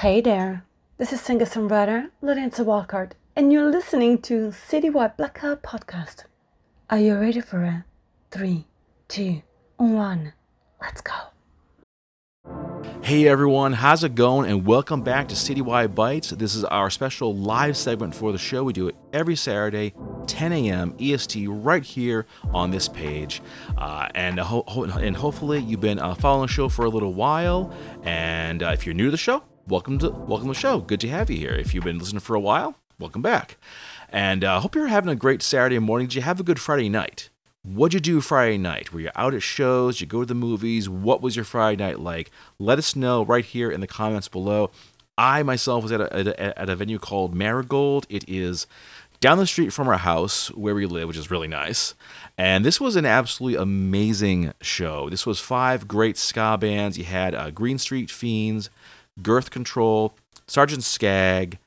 Hey there, this is singer-songwriter Lorenzo Walcott, and you're listening to Citywide Blackout Podcast. Are you ready for it? 3, 2, 1, let's go. Hey everyone, how's it going? And welcome back to Citywide Bites. This is our special live segment for the show. We do it every Saturday, 10 a.m. EST, right here on this page. And hopefully you've been following the show for a little while. And if you're new to the show, welcome to the show. Good to have you here. If you've been listening for a while, welcome back. And I hope you're having a great Saturday morning. Did you have a good Friday night? What'd you do Friday night? Were you out at shows? Did you go to the movies? What was your Friday night like? Let us know right here in the comments below. I myself was at a venue called Marigold. It is down the street from our house where we live, which is really nice. And this was an absolutely amazing show. This was 5 great ska bands. You had Green Street Fiends, Girth Control, Sergeant Skag,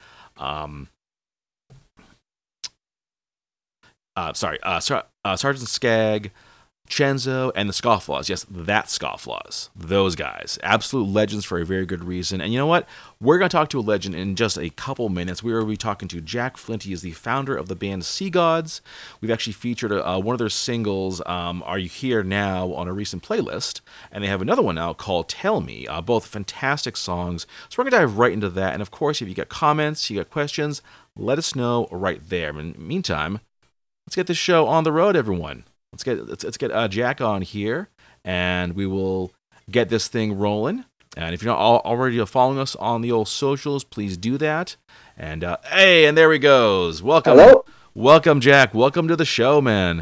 Sergeant Skag, Chenzo, and the Scofflaws. Yes, that Scofflaws. Those guys. Absolute legends for a very good reason. And you know what? We're going to talk to a legend in just a couple minutes. We're going to be talking to Jack Flint. He is the founder of the band Sea Gods. We've actually featured one of their singles, Are You Here Now, on a recent playlist. And they have another one now called Tell Me. Both fantastic songs. So we're going to dive right into that. And of course, if you got comments, you got questions, let us know right there. In the meantime, let's get this show on the road, everyone. Let's get Jack on here, and we will get this thing rolling. And if you're not already following us on the old socials, please do that. And hey, and there he goes. Welcome, Hello. Welcome, Jack. Welcome to the show, man.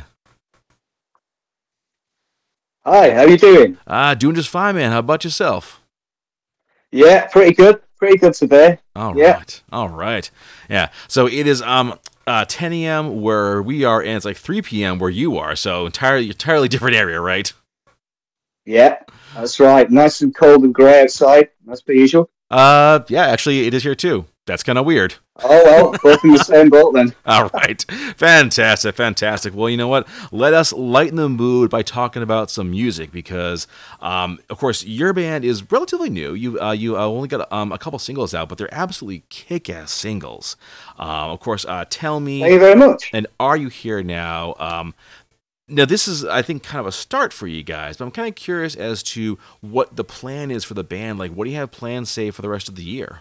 Hi, how you doing? Doing just fine, man. How about yourself? Yeah, pretty good. Pretty good today. All Yeah. right. Yeah. So it is 10 a.m. where we are, and it's like 3 p.m. where you are. So entirely different area, right? Yeah, that's right. Nice and cold and grey outside. That's per usual. Yeah, actually, it is here too. That's kind of weird. Oh, well, both in the same boat then. All right. Fantastic. Well, you know what? Let us lighten the mood by talking about some music because, of course, your band is relatively new. You only got a couple singles out, but they're absolutely kick-ass singles. Of course, Tell Me. Thank you very much. And Are You Here Now? Now, this is, I think, kind of a start for you guys, but I'm kind of curious as to what the plan is for the band. Like, what do you have planned, say, for the rest of the year?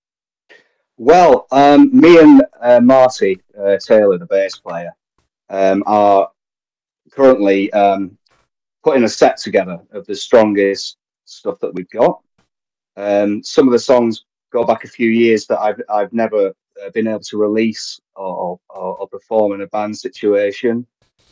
Well, me and Marty Taylor, the bass player, are currently putting a set together of the strongest stuff that we've got. Some of the songs go back a few years that I've never been able to release or perform in a band situation.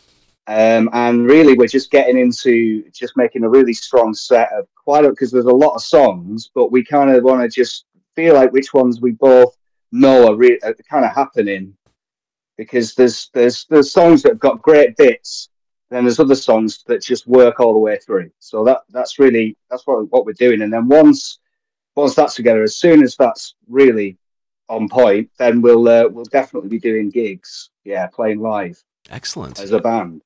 And really, we're just getting into just making a really strong set of because there's a lot of songs, but we kind of want to just feel like which ones we both know are kind of happening, because there's songs that have got great bits, then there's other songs that just work all the way through. So that's what we're doing. And then once that's together, as soon as that's really on point, then we'll definitely be doing gigs, playing live. Excellent. As a band.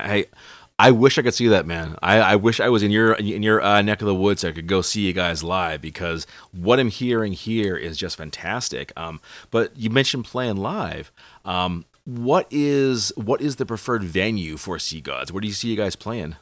I wish I could see that, man. I wish I was in your neck of the woods so I could go see you guys live, because what I'm hearing here is just fantastic. But you mentioned playing live. What is the preferred venue for Sea Gods? Where do you see you guys playing?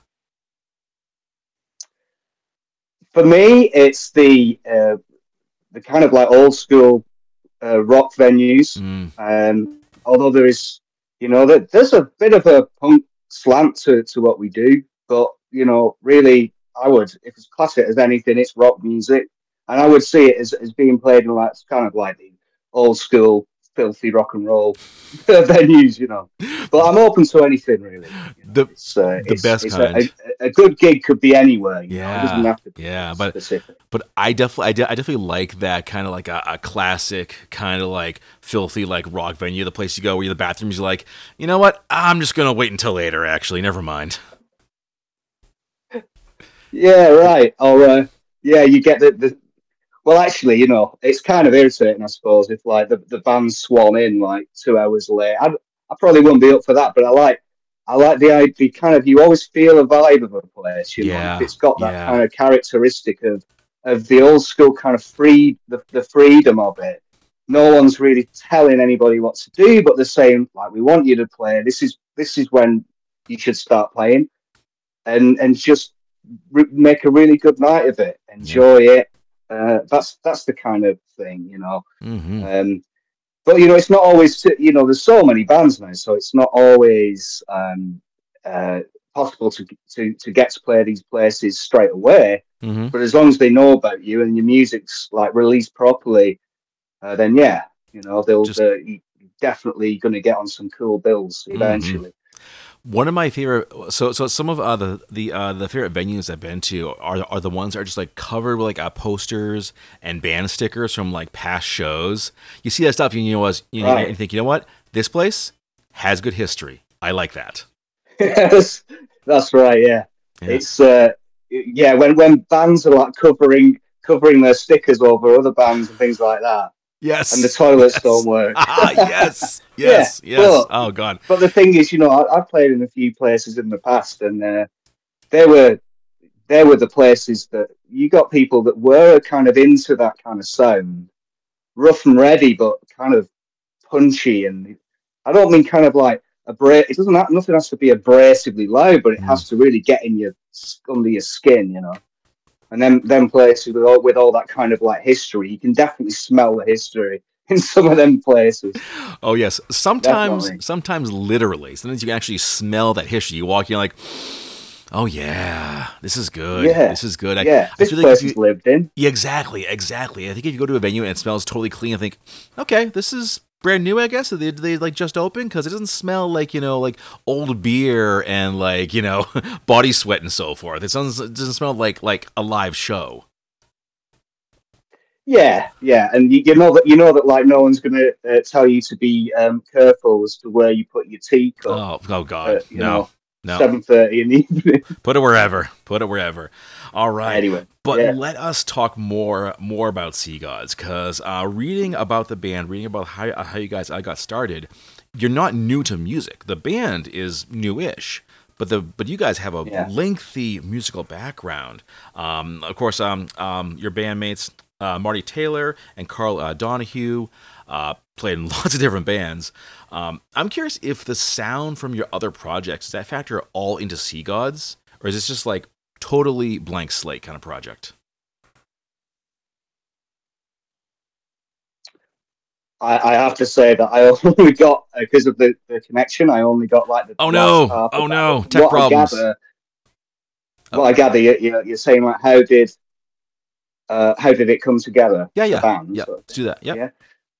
For me, it's the kind of like old school rock venues. Although there is, there's a bit of a punk slant to what we do, but really, I would, if it's class it as anything, it's rock music, and I would see it as being played in like kind of like the old school filthy rock and roll venues, But I'm open to anything really. The best kind. A good gig could be anywhere. It doesn't have to be specific. But I definitely like that kind of like a classic kind of like filthy like rock venue, the place you go where the bathrooms, you're like, you know what? I'm just gonna wait until later. Actually, never mind. Yeah, right. Or you get the. Well, actually, it's kind of irritating, I suppose, if like the band swan in like 2 hours late. I probably wouldn't be up for that, but I like the idea. Kind of, you always feel a vibe of a place, If it's got that kind of characteristic of of the old school kind of the freedom of it. No one's really telling anybody what to do, but they're saying, like, we want you to play. This is when you should start playing, and just make a really good night of it. Enjoy it. That's the kind of thing, you know. Mm-hmm. But it's not always. There's so many bands now, so it's not always possible to get to play these places straight away. Mm-hmm. But as long as they know about you and your music's like released properly, then yeah, they're definitely going to get on some cool bills eventually. One of my favorite, so some of the favorite venues I've been to are the ones that are just like covered with like posters and band stickers from like past shows. You see that stuff, and you think, you know what, this place has good history. I like that. Yes, that's right. Yeah, it's when bands are like covering their stickers over other bands and things like that. Yes. And the toilets don't work. Yes. Yes. Yeah, yes. Oh God. But the thing is, I've played in a few places in the past, and they were the places that you got people that were kind of into that kind of sound, rough and ready, but kind of punchy. And I don't mean kind of like it doesn't have, nothing has to be abrasively loud, but it has to really get under your skin, And then places with all that kind of like history, you can definitely smell the history in some of them places. Oh yes, sometimes literally. Sometimes you can actually smell that history. You walk, you're like, oh yeah, this is good. Yeah, this is good. This place is lived in. Yeah, exactly. I think if you go to a venue and it smells totally clean, I think, okay, this is brand new, I guess. Did they like just open? Because it doesn't smell like like old beer and like body sweat and so forth. It doesn't smell like a live show. Yeah, and you know that like no one's going to tell you to be careful as to where you put your tea cup. Oh God, no. 7:30 in the evening. Put it wherever. All right. Anyway, but let us talk more about Sea Gods, because reading about the band, reading about how you guys got started, you're not new to music. The band is newish, but you guys have a lengthy musical background. Of course, your bandmates Marty Taylor and Carl Donahue played in lots of different bands. I'm curious if the sound from your other projects, does that factor all into Sea Gods, or is this just like totally blank slate kind of project? I have to say that I only got, because of the connection, I only got like the tech problems. What I gather, you're saying like how did it come together? Yeah. Band, yeah. Let's do that. Yeah.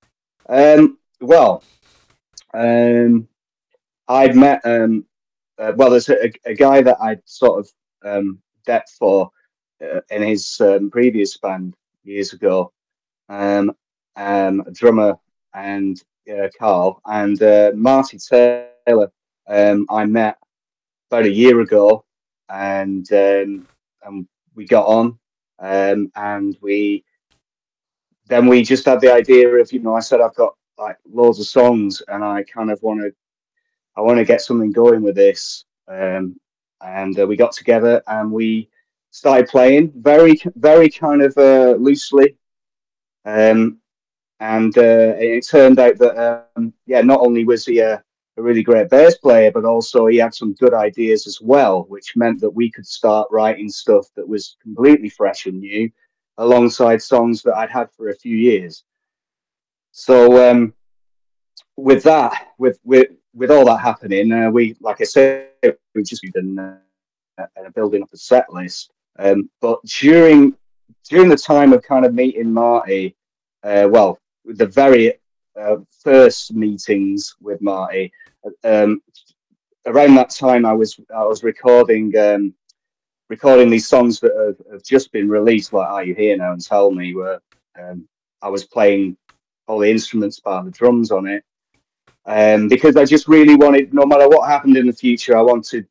I'd met there's a guy that I'd sort of decked for in his previous band years ago, a drummer, and Carl, and Marty Taylor I met about a year ago, and we got on, and we just had the idea of, I said I've got like loads of songs, and I kind of want to get something going with this, and we got together and we started playing very, very kind of loosely, and it turned out that not only was he a really great bass player, but also he had some good ideas as well, which meant that we could start writing stuff that was completely fresh and new, alongside songs that I'd had for a few years. So with all that happening, we, like I said, we just been building up a set list. But during the time of kind of meeting Marty, the very first meetings with Marty, around that time I was recording these songs that have just been released, like Are You Here Now and Tell Me, where I was playing all the instruments, bar the drums on it, because I just really wanted, no matter what happened in the future, I wanted,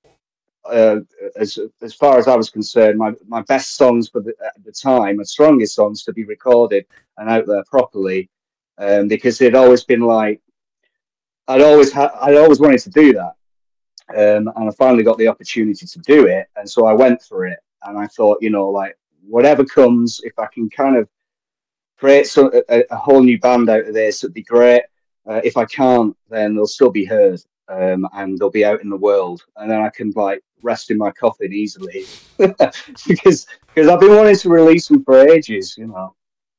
as far as I was concerned, my best songs at the time, my strongest songs, to be recorded and out there properly, because it had always been like I'd always wanted to do that, and I finally got the opportunity to do it, and so I went for it. And I thought, like, whatever comes, if I can kind of create a whole new band out of this, it'd be great. If I can't, then they'll still be heard, and they'll be out in the world, and then I can like rest in my coffin easily because I've been wanting to release them for ages, you know.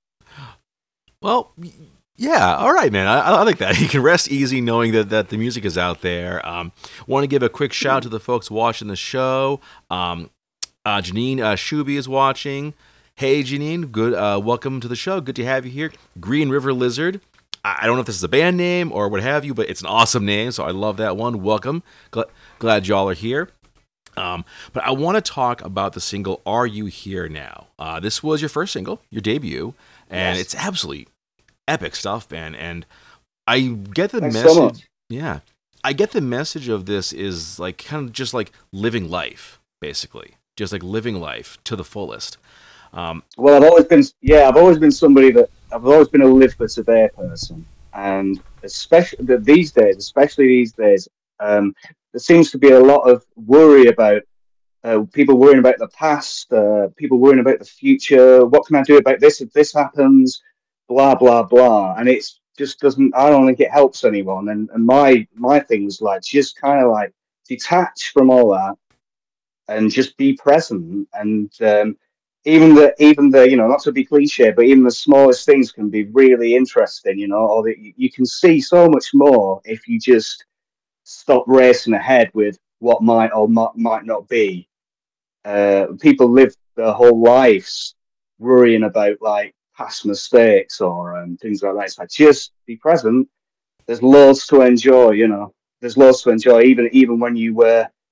Well, yeah, all right, man. I like that. You can rest easy knowing that the music is out there. Want to give a quick shout out to the folks watching the show. Janine Shuby is watching. Hey, Janine, good. Welcome to the show. Good to have you here. Green River Lizard. I don't know if this is a band name or what have you, but it's an awesome name, so I love that one. Welcome. Glad y'all are here. But I want to talk about the single "Are You Here Now?" This was your first single, your debut, and Yes. it's absolutely epic stuff, man. And I get the Thanks message. so much. Yeah, I get the message of this is like kind of just like living life, basically, just like living life to the fullest. Well, I've always been somebody that I've always been a live for today person, and especially these days, there seems to be a lot of worry about people worrying about the past, people worrying about the future. What can I do about this if this happens? Blah blah blah, and it's just doesn't. I don't think it helps anyone. And my thing was like just kind of like detach from all that and just be present. And even the not to be cliche, but even the smallest things can be really interesting, or that you can see so much more if you just stop racing ahead with what might or might not be. People live their whole lives worrying about like past mistakes or things like that. It's like just be present. There's loads to enjoy, There's loads to enjoy, even when you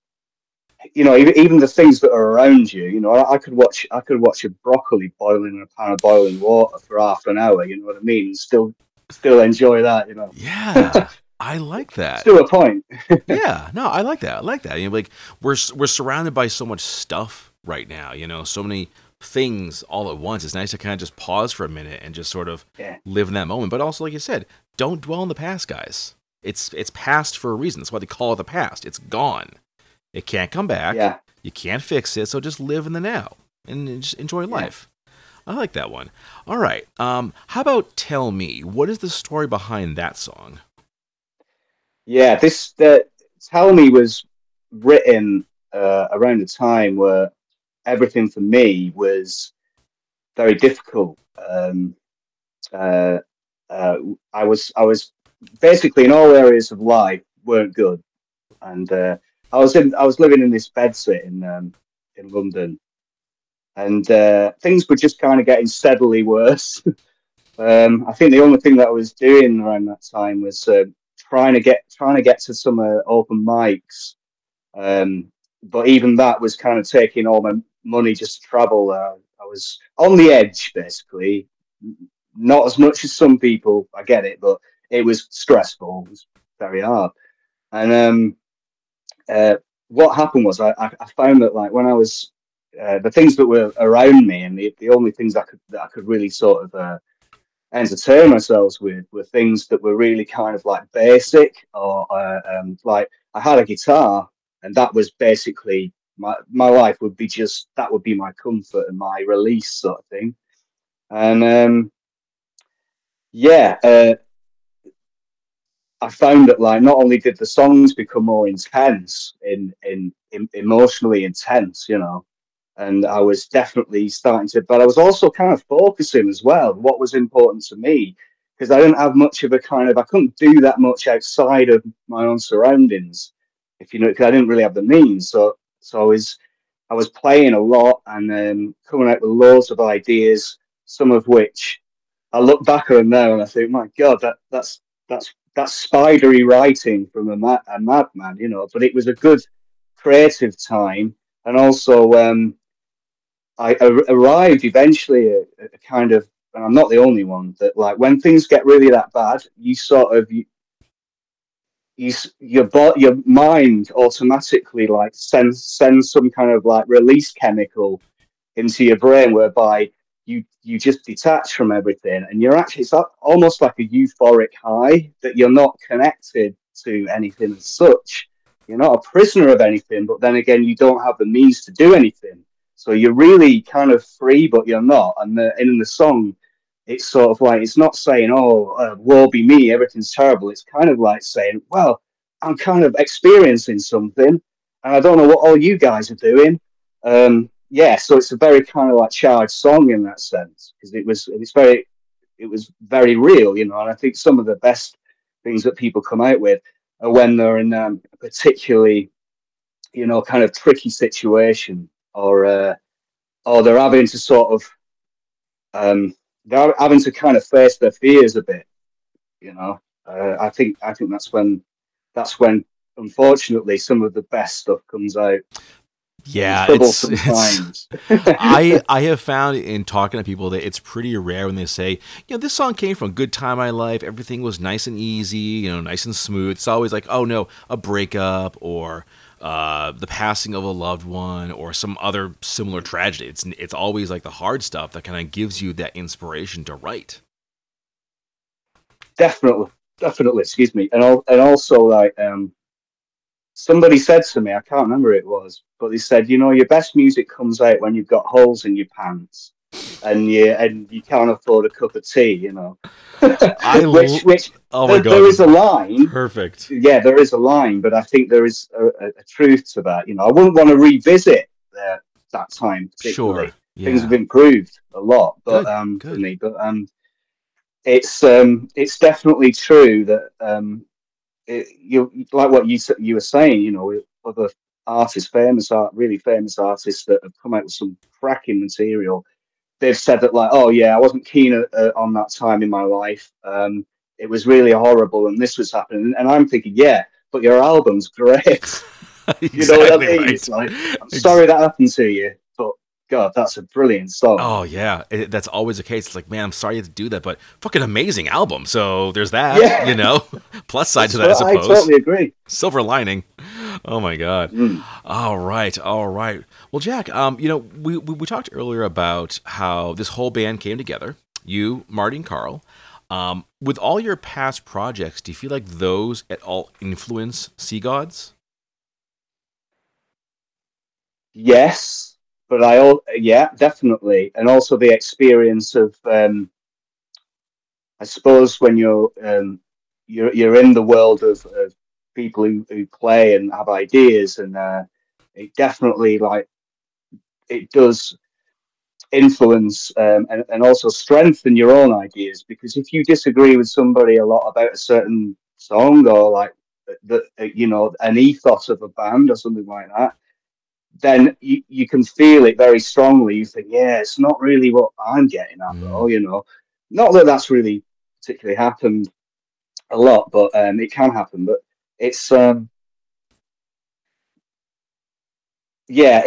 even the things that are around you. I could watch a broccoli boiling in a pan of boiling water for half an hour. You know what I mean? Still enjoy that. Yeah, I like that. Still a point. Yeah, no, I like that. I like that. Like we're surrounded by so much stuff right now. So many things all at once. It's nice to kind of just pause for a minute and just sort of Yeah. live in that moment. But also, like you said, don't dwell in the past, guys. It's past for a reason. That's why they call it the past. It's gone. It can't come back. Yeah. You can't fix it. So just live in the now and just enjoy life. I like that one. All right. How about Tell Me? What is the story behind that song? Yeah, Tell Me was written around the time where everything for me was very difficult. Uh, I was basically in all areas of life weren't good, and I was living in this bedsit in London, and things were just kind of getting steadily worse. I think the only thing that I was doing around that time was trying to get to some open mics. But even that was kind of taking all my money just to travel. I was on the edge, basically. Not as much as some people, I get it, but it was stressful. It was very hard. And what happened was I found that like when I was the things that were around me and the only things that I could really sort of entertain ourselves with were things that were really kind of like basic or like I had a guitar and that was basically my life would be just that would be my comfort and my release sort of thing. And yeah, I found that like not only did the songs become more intense in emotionally intense, and I was definitely starting to, but I was also kind of focusing as well what was important to me because I didn't have much of a kind of, I couldn't do that much outside of my own surroundings, if you know, because I didn't really have the means. So I was playing a lot and coming out with loads of ideas, some of which I look back on now and I think, my God, that's spidery writing from a madman, But it was a good creative time, and also I arrived eventually at a kind of, and I'm not the only one that like when things get really that bad, you sort of your mind automatically like sends some kind of like release chemical into your brain whereby you just detach from everything and you're actually almost like a euphoric high that you're not connected to anything as such. You're not a prisoner of anything, but then again you don't have the means to do anything. So you're really kind of free, but you're not. And in the song, it's sort of like, it's not saying, oh, woe be me, everything's terrible. It's kind of like saying, well, I'm kind of experiencing something, and I don't know what all you guys are doing. Yeah, so it's a very kind of like charged song in that sense, because it was very real, you know. And I think some of the best things that people come out with are when they're in a particularly, you know, kind of tricky situation, or they're having to sort of they're having to kind of face their fears a bit, you know. I think that's when unfortunately some of the best stuff comes out. It's Yeah, troublesome it's times. I have found in talking to people that it's pretty rare when they say, you know, this song came from a good time in my life, everything was nice and easy, you know, nice and smooth. It's always like, oh no, a breakup or the passing of a loved one or some other similar tragedy. It's always like the hard stuff that kind of gives you that inspiration to write. Definitely, excuse me. And also like somebody said to me, I can't remember who it was, but they said, you know, your best music comes out when you've got holes in your pants and you can't afford a cup of tea, you know. which Oh my god, there is that's a line. perfect. Yeah, there is a line, but I think there is a truth to that. You know, I wouldn't want to revisit that time Sure. particularly. Things have Yeah. improved a lot, but Good. for Good. me, but it's definitely true that you like what you were saying. You know, other artists, really famous artists that have come out with some cracking material. They've said that like, oh yeah, I wasn't keen on that time in my life. It was really horrible, and this was happening. And I'm thinking, yeah, but your album's great. You know what I Exactly mean? right. It's like, I'm Ex- sorry that happened to you, but God, that's a brilliant song. oh yeah, that's always the case. It's like, man, I'm sorry you had to do that, but fucking amazing album. So there's that, you Yeah, know. Plus side to that, I I suppose. totally agree. Silver lining. Oh my god. Mm. All right, all right. Well, Jack, you know, we talked earlier about how this whole band came together. You, Marty, and Carl. With all your past projects, do you feel like those at all influence Sea Gods? Yes, but yeah, definitely, and also the experience of I suppose when you're in the world of people who play and have ideas, and it definitely like it does influence and also strengthen your own ideas, because if you disagree with somebody a lot about a certain song, or like you know, an ethos of a band or something like that, then you can feel it very strongly. You think, yeah, it's not really what I'm getting at, Mm, though, you know. Not that that's really particularly happened a lot, but it can happen. But it's yeah,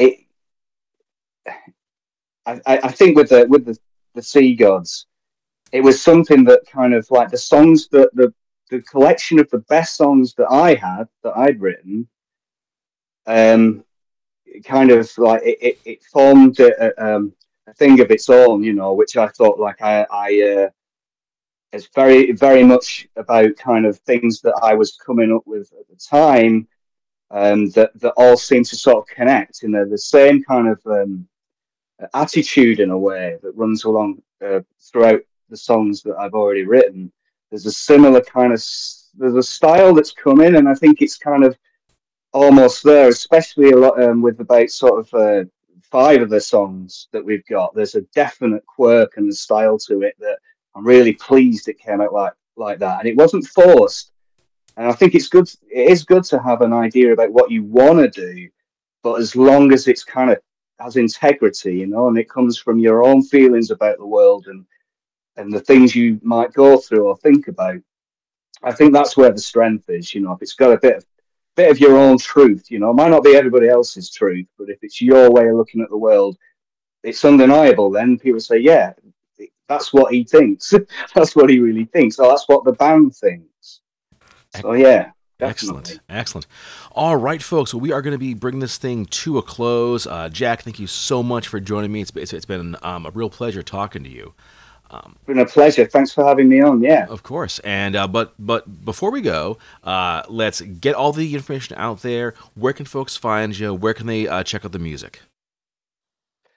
I think with the Sea Gods, it was something that kind of like the songs that the collection of the best songs that I'd written, um, kind of like it formed a thing of its own, you know, which I thought like it's very much about kind of things that I was coming up with at the time, that all seem to sort of connect in the same kind of attitude in a way that runs along throughout the songs that I've already written. There's a similar kind of there's a style that's coming, and I think it's kind of almost there, especially a lot with about sort of five of the songs that we've got. There's a definite quirk and a style to it that I'm really pleased it came out like that, and it wasn't forced. And I think it's good. It is good to have an idea about what you want to do, but as long as it's kind of has integrity, you know, and it comes from your own feelings about the world and the things you might go through or think about. I think that's where the strength is, you know. If it's got a bit of your own truth, you know, it might not be everybody else's truth, but if it's your way of looking at the world, it's undeniable. Then people say, yeah, that's what he thinks. That's what he really thinks. So that's what the band thinks. So yeah, excellent, definitely. excellent. All right, folks. Well, we are going to be bringing this thing to a close. Jack, thank you so much for joining me. It's been a real pleasure talking to you. It's been a pleasure. Thanks for having me on. Yeah. Of course. And but before we go, let's get all the information out there. Where can folks find you? Where can they check out the music?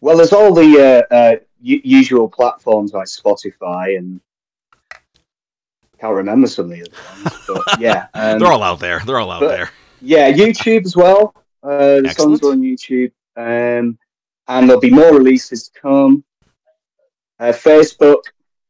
Well, there's all the usual platforms like Spotify, and can't remember some of the other ones, but yeah. They're all out there. They're all out there. Yeah, YouTube as well. The songs are on YouTube. And there'll be more releases to come. Facebook.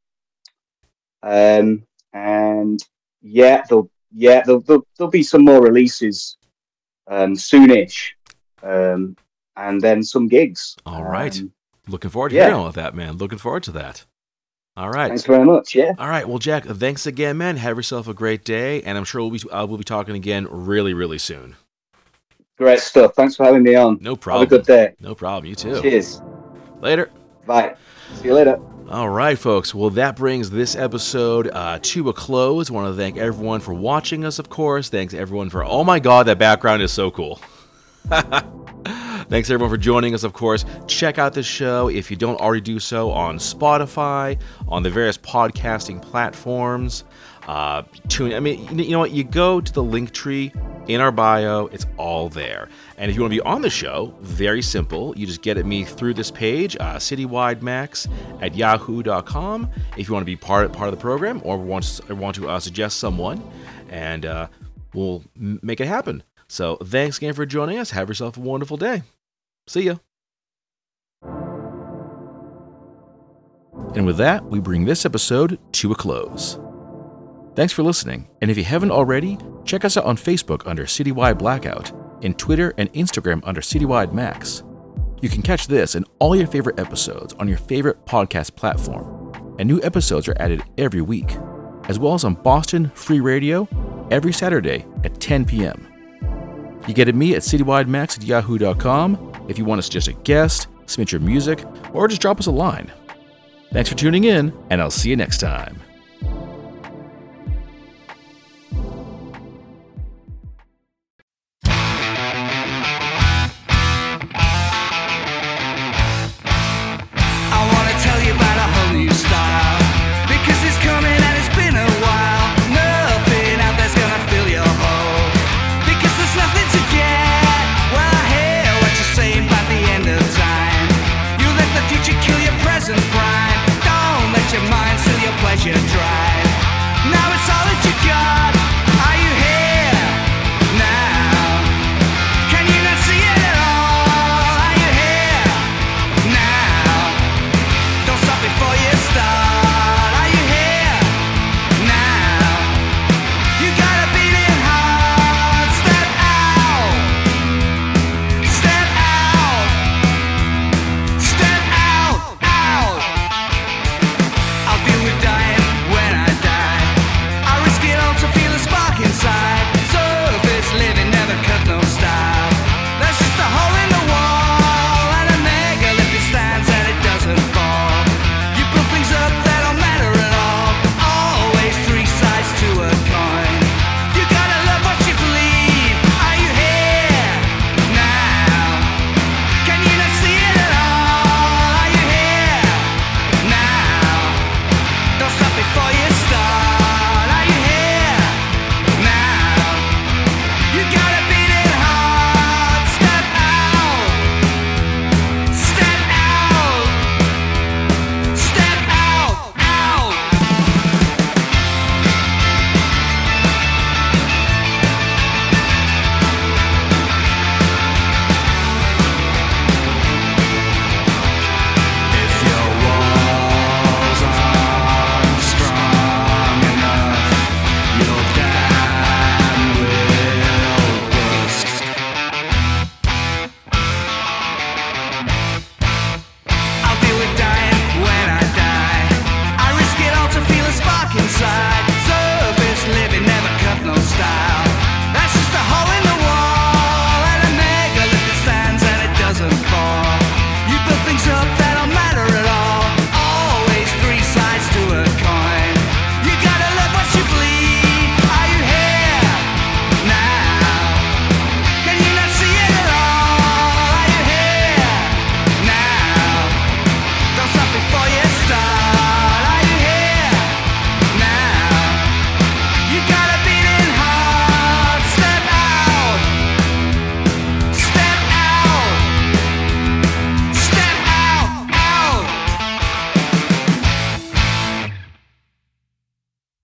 And yeah, there'll be some more releases soonish. And then some gigs. All right. Looking forward to hearing all of that, man. Looking forward to that. All right. Thanks very much. Yeah. All right. Well, Jack, thanks again, man. Have yourself a great day, and I'm sure we'll be talking again really, really soon. Great stuff. Thanks for having me on. No problem. Have a good day. No problem. You too. Cheers. Later. Bye. See you later. All right, folks. Well, that brings this episode to a close. I want to thank everyone for watching us, of course. Thanks everyone for, oh my God, that background is so cool. Thanks everyone for joining us, of course. Check out the show if you don't already do so on Spotify, on the various podcasting platforms. You know what? You go to the link tree in our bio. It's all there. And if you want to be on the show, very simple. You just get at me through this page, citywidemax@yahoo.com. If you want to be part of the program or want to suggest someone, and we'll make it happen. So thanks again for joining us. Have yourself a wonderful day. See ya. And with that, we bring this episode to a close. Thanks for listening, and if you haven't already, check us out on Facebook under Citywide Blackout, and Twitter and Instagram under Citywide Max. You can catch this and all your favorite episodes on your favorite podcast platform, and new episodes are added every week, as well as on Boston Free Radio every Saturday at 10 p.m. You get at me at citywidemax@yahoo.com if you want to suggest a guest, submit your music, or just drop us a line. Thanks for tuning in, and I'll see you next time. Pleasure drive.